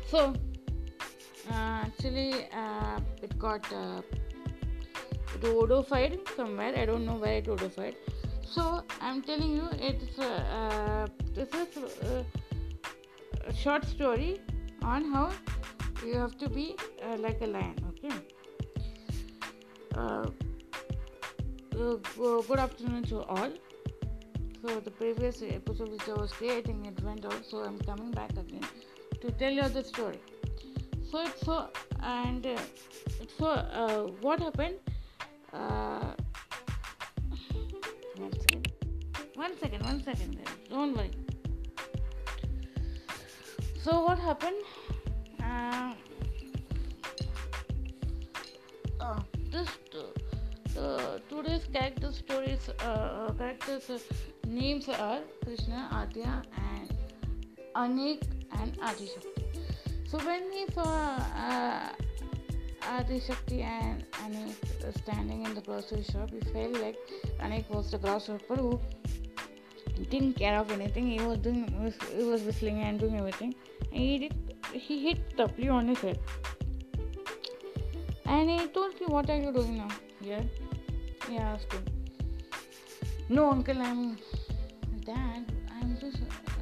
So actually, it got it odified somewhere. I don't know where it odified. So I'm telling you, this is a short story on how you have to be like a lion. Okay. Uh, Good afternoon to all. So the previous episode which I was creating, it went out. So I'm coming back again to tell you the story. So it's so and what happened? Uh, one second. There. Don't worry. So what happened? Uh, this today's characters names are Krishna, Adya, and Anik and Adishakti. So when we saw Adishakti and Anik standing in the grocery shop, we felt like Anik was the grasshopper who didn't care of anything. He was whistling and doing everything, and he hit Tapli on his head. And he told me, "What are you doing now here?" He asked him. "No, uncle, Dad, I'm just,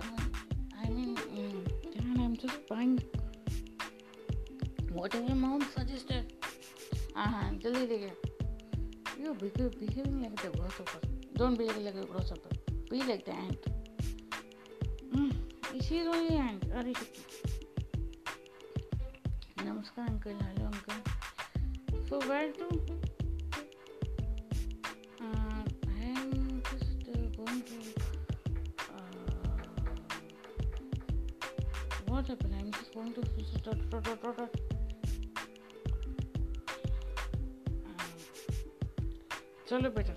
Dad, I'm just buying whatever mom suggested." Delete. You're behaving like the grasshopper. Don't behave like a grasshopper. Be like the ant. She's only ant. Arishakti. Namaskar, uncle. Hello, uncle. So where to? I'm just going to. What happened? I'm just going to. Chalo, beta.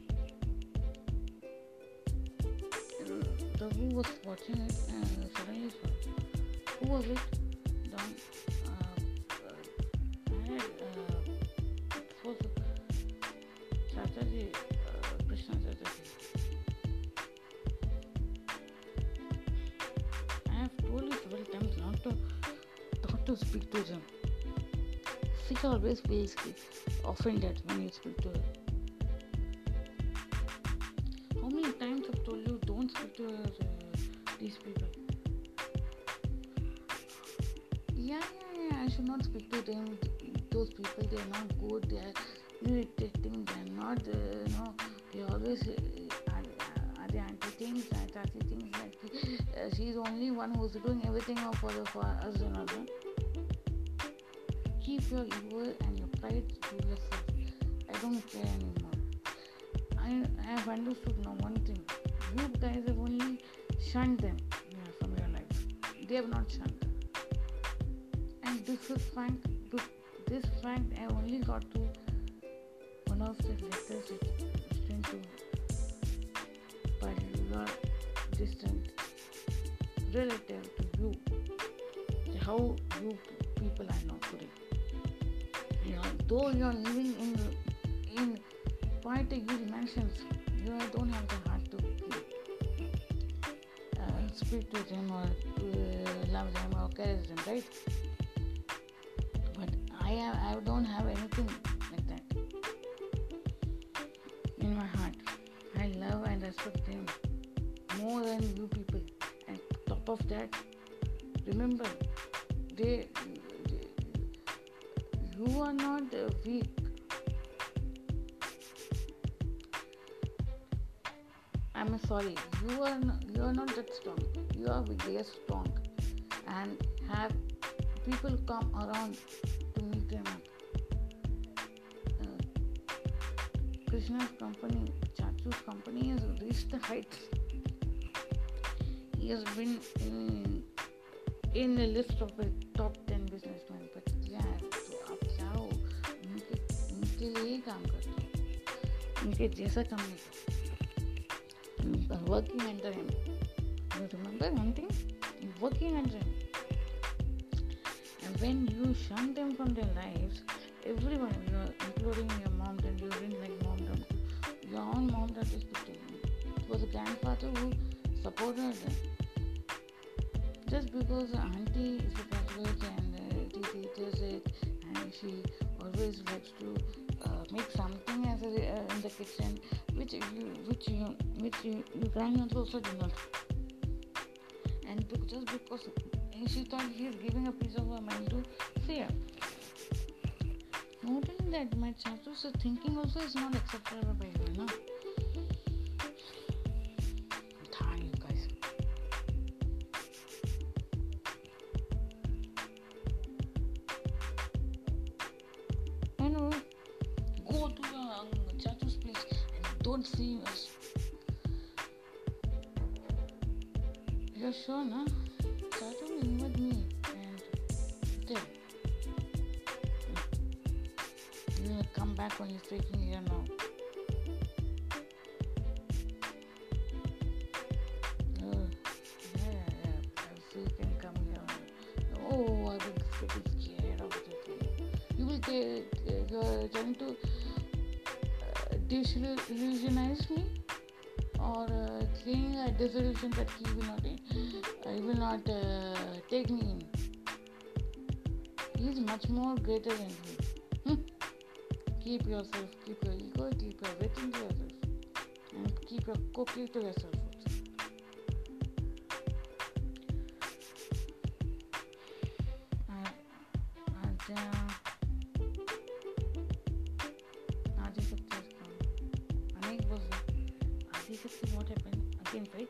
The who was watching it and suddenly saw. Who was it? Down. It was Chachaji, Krishna Chachaji. I have told you several times not to speak to them. She always feels offended when you speak to her. How many times I've told you don't speak to these people? Yeah, I should not speak to them. Those people, they are not good. They are irritating. They are not, they always are the anti things, anti things like she's the only one who's doing everything for us and other. Keep your ego and your pride to yourself. I don't care anymore. I have understood now one thing. You guys have only shunned them from your life. They have not shunned them. And this fact I only got to one of the letters written to by your distant relative to you. How you people are now today. Though you are living in quite a huge mansions, you don't have the heart to speak to them or love them or caress them, right? But I don't have anything like that in my heart. I love and respect them more than you people. And top of that, remember, you are not weak. I'm sorry. You are not that strong. You are very strong, and have people come around to meet them up. Krishna's company, Chachu's company has reached the heights. He has been in the list of the top 10 businessmen. But yeah, तो आप क्या हो? उनके लिए ही काम करते हो. उनके जैसा काम नहीं करते. You are working under him. You remember one thing? You're working under him. And when you shun them from their lives, everyone, including your mom, and you didn't like mom, your own mom that is putting. It was a grandfather who supported them. just because the auntie is a Catholic and he teaches it, and she always likes to make something as in the kitchen, which you grandmother also do not. And just because she thought he is giving a piece of her mind to fear. Not only that, my childhood's thinking also is not acceptable by her, no? I'm tired, you guys. Anyway, go to your childhood's place and don't see us. You're sure, no? Childhood will invite me and tell. You will come back when you're freaking here now. Oh, yeah. So you can come here. Oh, I will freaking scared of it. You will you're trying to disillusionize me, or creating a disillusion that he will not take me in. He is much more greater than me. Keep yourself, keep your ego, keep your everything to yourself, and keep your cookie to yourself also. What happened again, right?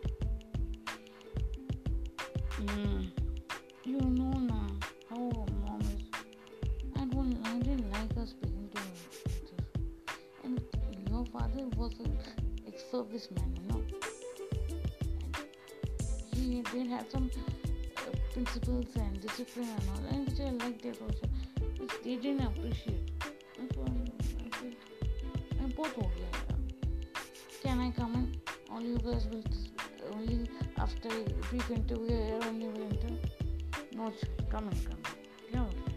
You know now how mom is. I didn't like her speaking to her. And your father was an ex-serviceman, you know. And he did have some principles and discipline and all, and which I liked it also. Which they didn't appreciate. That's why I felt I'm both okay. Can I come in? All you guys will only after brief interview here only will enter. No, come in. Yeah, okay.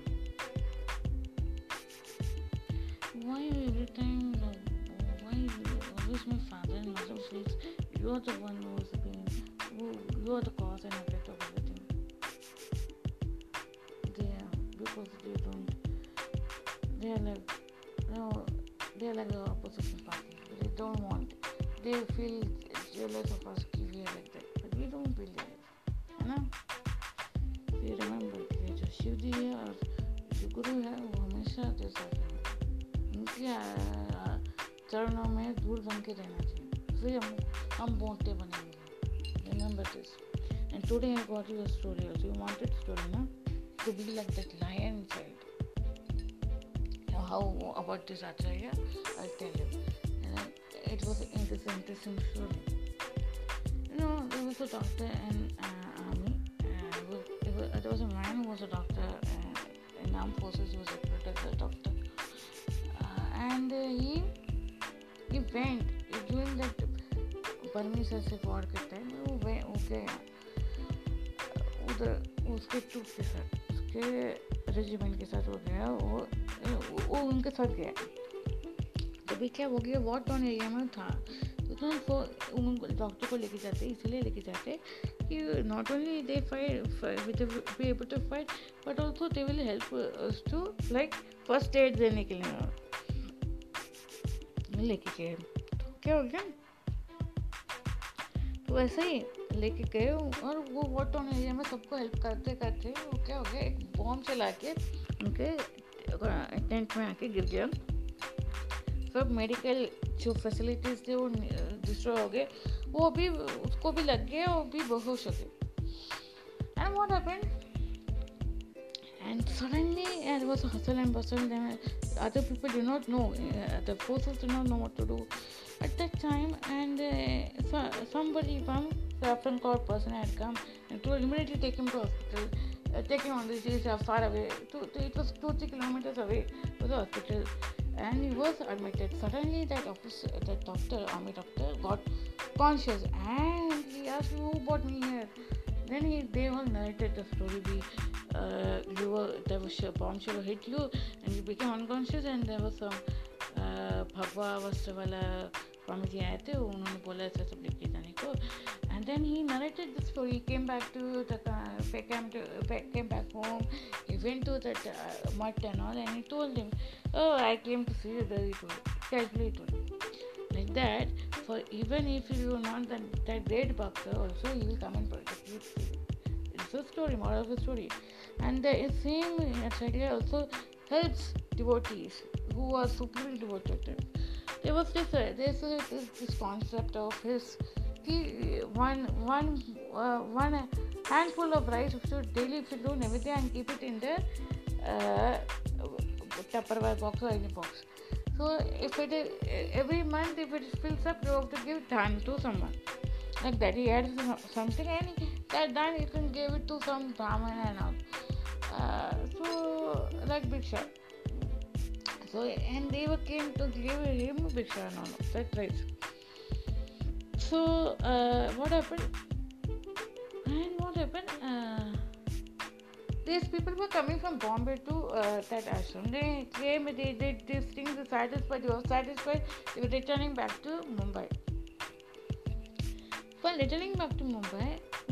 Why every time? Why always my father and mother feels you are the one who is being, you are the cause and effect of everything. Because they don't. They are like the opposition party. They don't want. They feel jealous of us कि we are like that, but we don't feel jealous, है ना? ये remember कि जो शिव जी है और जो गुरु है वो हमेशा तेरे साथ हैं, उनके चरणों में धूल बन के रहना चाहिए, फिर हम मोटे बनेंगे. Remember this. And today I got you a story also. You wanted story, na? To be like that lion child. How about this Acharya? I'll tell you. It was an interesting story. You know, there was a doctor in army. There was a man who was a doctor in armed forces. He was recruited as a doctor, and he went during that Burmese से war के time. वो गया उधर उसके troop के साथ, उसके regiment के साथ वो गया. वो उनके साथ गया. तभी क्या हो गया, वॉर टाउन एरिया में था, तो उनको डॉक्टर को लेके जाते, इसलिए लेके जाते कि not only they fight be able to fight, but also they will help us to like first aid देने के लिए लेके गए. तो क्या हो गया, तो वैसे ही लेके गए और वो वॉर टाउन एरिया में सबको हेल्प करते करते वो क्या हो गया, एक बॉम्ब चला के उनके टेंट में आके गिर गया. सब मेडिकल जो फैसिलिटीज थे वो डिस्ट्रॉय हो गए, वो भी उसको भी लग गया, वो भी बेहोश हो गए. And what happened, and suddenly there was a hustle and bustle. Other people do not know, the forces do not know what to do at that time, and somebody from Saffron Corps person had come and to immediately take him to hospital, take him on the streets far away. It was 2-3 kilometers away to the hospital, and he was admitted. Suddenly that army doctor got conscious, and he asked me, who brought me here? Then they all narrated the story. There was a bombshell hit you and you became unconscious, and there was some Bhagwa Vastavalla Swami ji आए थे, उन्होंने बोला ऐसा सब लिख के जाने को. And then he narrated the story. He came back back home. He went to that mutt and all, and he told him, "Oh, I came to see you." There he told, casually told him. Like that, for even if you are not that great bhakta, also he will come and protect you. It's a story, moral of the story. And the same Acharya also helps devotees who are supremely devoted to him. There was this concept of his one handful of rice should daily fill in everything and keep it in the Tupperware box or any box. So if it is, every month if it fills up, you have to give dhan to someone. Like that, he had something, and that dhan you can give it to some brahman and all. So like Bhiksha. So and they came to give him Bhiksha and all. That right. So what happened? These people were coming from Bombay to that ashram. They came, they did these things, they were satisfied, they were returning back to Mumbai. While returning back to Mumbai,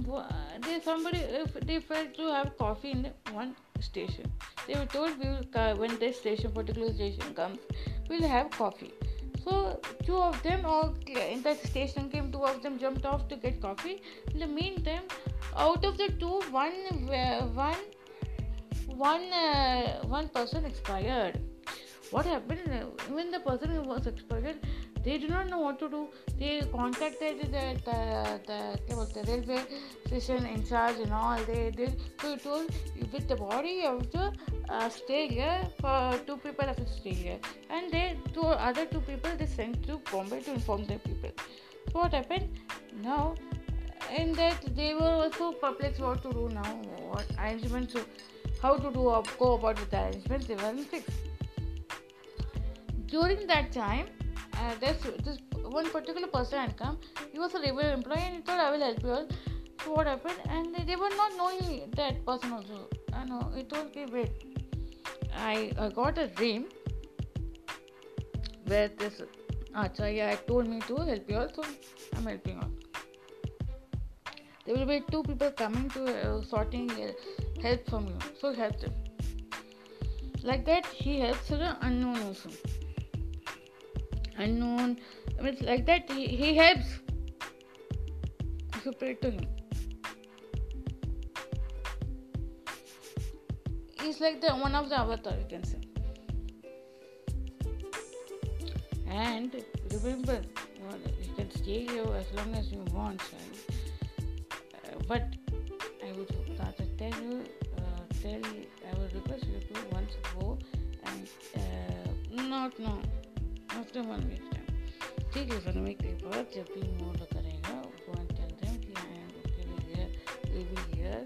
they felt to have coffee in one station. They were told, when this particular station comes, we'll have coffee. So two of them in that station came, two of them jumped off to get coffee. In the meantime, out of the two, one person expired. What happened? When the person who was expired, they did not know what to do. They contacted the railway station in charge and all. So he told, with the body you have to stay here. For 2 people have to stay here, and other 2 people they sent to Bombay to inform the people. So what happened now? In that they were also perplexed what to do now, what arrangements, how to go about with the arrangements. They weren't fixed. During that time, this one particular person had come. He was a railway employee, and he thought, I will help you all. So what happened? And they were not knowing that person also. I know. He told me, wait, I got a dream where this Acharya had told me to help you all, so I'm helping all. There will be 2 people coming to sorting help from you, so help them. Like that, he helps the unknown also. Unknown, I mean, like that he helps if you pray to him. He's like the one of the avatar, you can say. And remember, you can stay here as long as you want, but I would rather I would request you to once go and not now, after 1 week time. ठीक है, 1 week के बाद जब भी mood करेगा, go and tell them कि I am okay with here, will be here,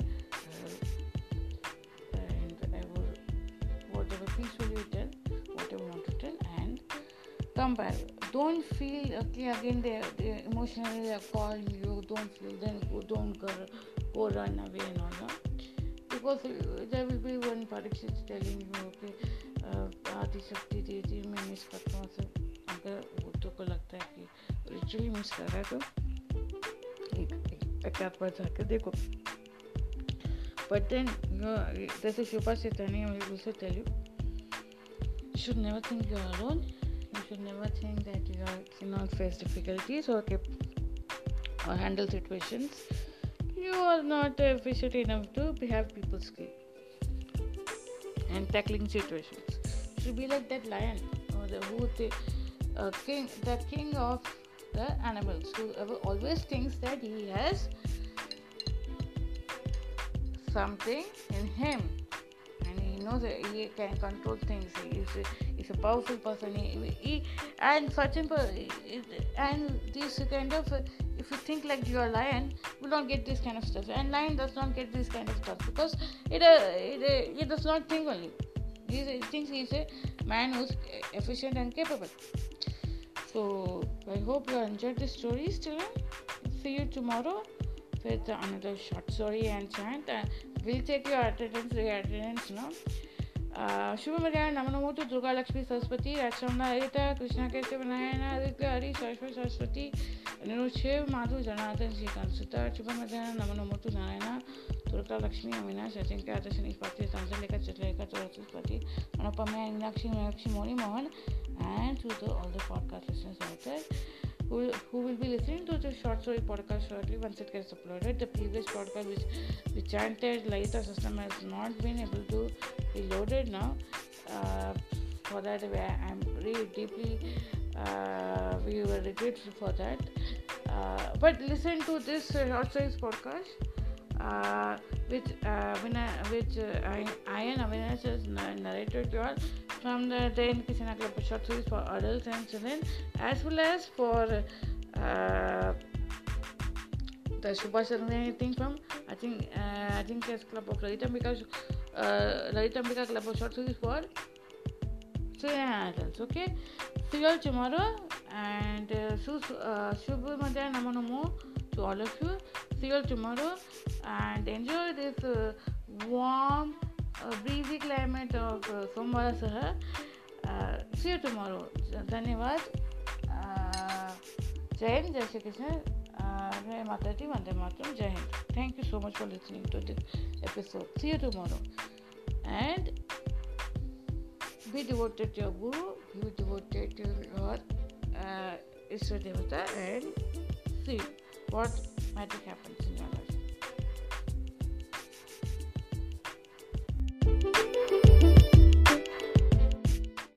and I will whatever peaceful you tell, whatever you want to tell, and come back. Don't feel okay again. They emotionally they are calling you. Don't feel, then don't go run away and all that. Because there will be one Parikshit telling you, okay, आदि शक्ति दीदी मैं miss करता हूँ. सब अगर बुद्धों को लगता है कि रिचुअली मिस कर रहा है तो एक आध बार जाकर देखो. But then जैसे Shilpa Chaitanya will also tell you, you should never think you are alone. You should never think that you cannot face difficulties or handle situations. You are not efficient enough to have people skill and tackling situations. You should be like that lion or the king of the animals, who always thinks that he has something in him and he knows that he can control things. He's a powerful person. And this kind of if you think like you are a lion, you will not get this kind of stuff. And lion does not get this kind of stuff because it does not think only. He thinks he is a man who is efficient and capable. So I hope you enjoyed this story. Still, see you tomorrow with another short story and chant. We'll take your attendance now. Shubhamadhyana Namanamotu Durga Lakshmi Saraswati Rachamna Arita Krishna Keshav Nayana Aditya Hari Saraswati Saraswati Nirushiv Madhu Janardhan Shrikant Sutta Shubhamadhyana Namanamotu Narayana Durga Lakshmi Avinash Ajinkya Adashani Pati Tanzalika Chitleka Saraswati Manupamya Inakshi Meenakshi Moni Mohan, and to all the podcast listeners out there who will be listening to the short story podcast shortly once it gets uploaded. The previous podcast which chanted Lalita system has not been able to be loaded now. For that I'm really deeply we were regretful for that. But listen to this short stories podcast which Ayan Avinash has narrated to all from the Dayan Krishna Club of Short Stories for Adults and Children, as well as for the Subhash Chandra thing from I think it's Club of Lalita Ambika Club of Short Stories for Children and Adults. Okay, see you all tomorrow, and Shubhamadhyana Namo to all of you. See you all tomorrow, and enjoy this warm breezy climate of Somvara Saha. See you tomorrow. Dhanyavad. Jai Hind, Jai Shri Krishna, Jai Mataji, Vande Mataram, Jai Hind. Thank you so much for listening to this episode. See you tomorrow. And be devoted to your Guru, be devoted to your Ishwar Devata, and see what magic happens in your life.